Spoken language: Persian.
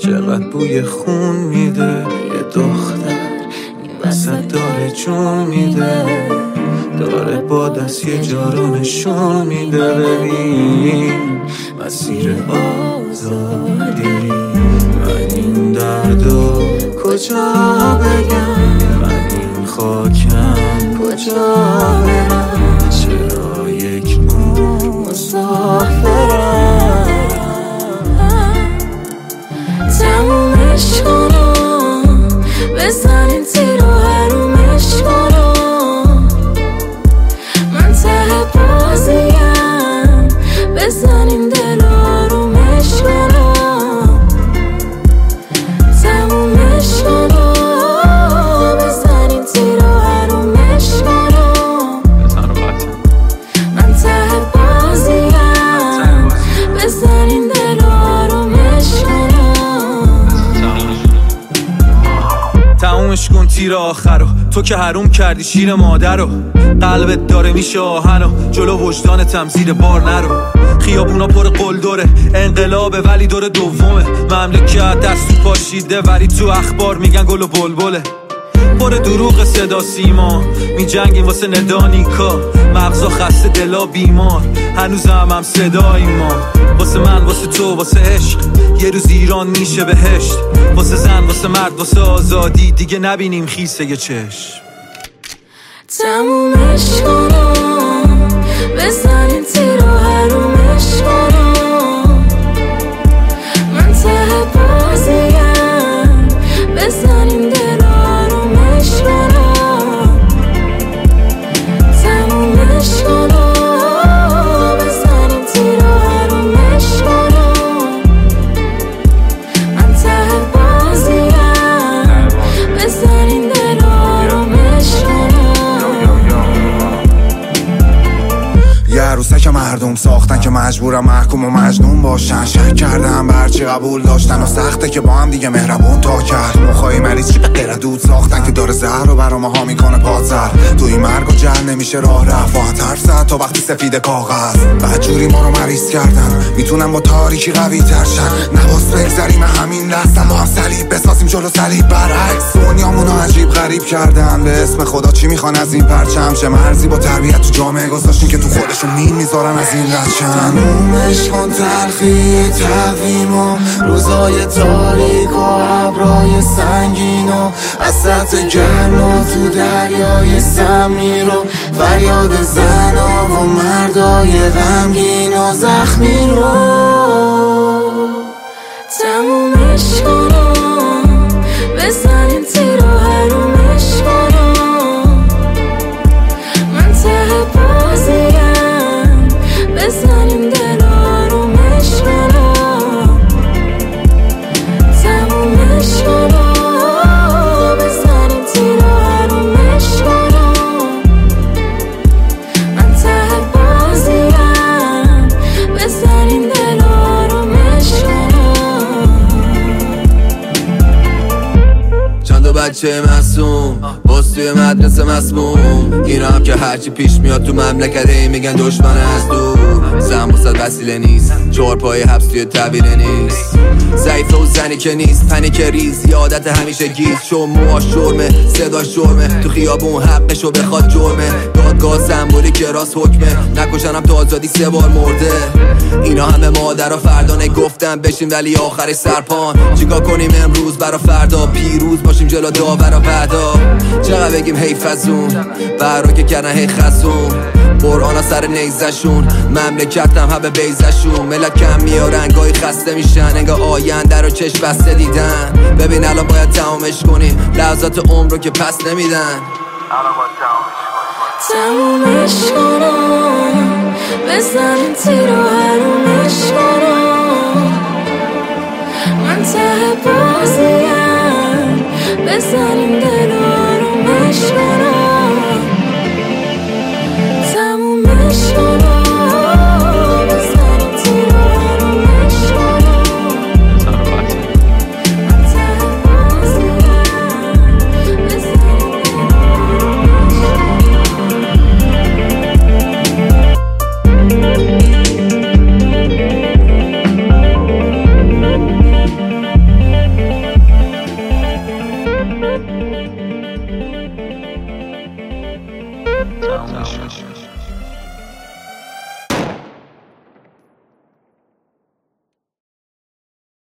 چقدر بوی خون میده یه دختر این وسط داره جون میده، داره با دست یه جا رو نشون میده. ببین مسیر آزادی، من این دردو کجا بگم، من این خاکم کجا برم، چرا یک مسافرم. تمومش کنم، بزنین تیر و حرومش کنم، من ته بازیم، بزنین دل و آرومش کنم. تمومش کنم، بزنین تیر و حرومش کنم، من ته بازیم، بزنین دل و آرومش کنم. تمومش کن تیر آخرو، تو که حروم کردی شیر مادرو، قلبت داره میشه آهنو، جلو وجدانتم زیر بار نرو. خیابونا پر قلدره، انقلابه ولی دور دومه، مملکت دستو پاشیده ولی تو اخبار میگن گل و بلبله. پر دروغ صدا سیما، می جنگیم واسه ندانیکا، مغزا خسته دلا بیمار، هنوزم هم صدای ما. واسه من، واسه تو، واسه عشق، یه روز ایران میشه بهشت. واسه زن، واسه مرد، واسه آزادی، دیگه نبینیم خیسه یه چشم. تمومش کنم، بزنین تیر و حرومش کنم، من ته بازیم، بزنین دل و آرومش کنم. تمومش کنم، بزنین تیر و حرومش کنم، من ته بازیم، بزنین دل و آرومش کنم. یه عروسک مردم ساختن که مجبورم محکوم و مجنون باشن، شک کردم برچی قبول داشتن و سخته که با هم دیگه مهربون تا کرد. مخای مریض چی به غیر دود ساختن که داره زهر رو برا ماها میکنه پادزر. توی مرگ و جهل نمیشه راه رفت، با حرف زد تا وقتی سفید کاغذ. بدجوری ما رو مریض کردن، میتونم با تاریکی قوی ترشن، نواز بگذاریم همین لحظه با هم صلیب بسازیم جلو صلیب برعکس. دنیامونو عجیب غریب کردن، به اسم خدا چی میخوان از این پرچم؟ چه مرزی با تربیت تو جامعه گذاشتین که تو خودشون میذارن از این ردشن. تمومش کن تلخی تقویم و روزای تاریک و ابرای سنگین و وسط گرم و تو دریای سمی رو فریاد زنا و مردای غمگین و زخمی رو. تمومش کنم، بزنین تیر و حرومش کنم، من ته بازیم، بزنین دل و آرومش کنم. تمومش کنم، بزنین تیر و حرومش کنم، من ته بازیم، بزنین دل و آرومش کنم. چند تا بچه معصوم باز توی مدرسه مسموم، اینا هم که هرچی پیش میاد تو مملکته میگن دشمن از دور. زن بسد وسیله نیست، 4 پای حبس توی طویله نیست، ضعیفه و زنی که نیست، پنیک ریز یادت همیشه گیز. چون موهاش جرمه، صداش جرمه، تو خیابون حقشو بخواد جرمه. دادگاه سمبولی که راست حکمه، نکشنم تا آزادی 3 بار مرده. اینا همه مادر و فردانه گفتن بشین ولی آخرش سرپان. چیکار کنیم امروز برا فردا، پیروز باشیم جلو داور و بعدا. چقدر بگیم حیف از اون برا که کردن هی خزون، قرآن ها سر نیزشون، مملکتم همه بیزشون. ملت کم میارن گاهی خسته میشن، انگاه آینده رو چشم بسته دیدن. ببین الان باید تمامش کنیم، لحظات عمر رو که پس نمیدن. تمومش کنم، بزنین تیر و حرومش کنم، من ته بازیم، بزنین دل و آرومش کنم. تمومش کنم، بزنین تیر و حرومش کنم، من ته بازیم، بزنین دل و آرومش کنم. تموم شد.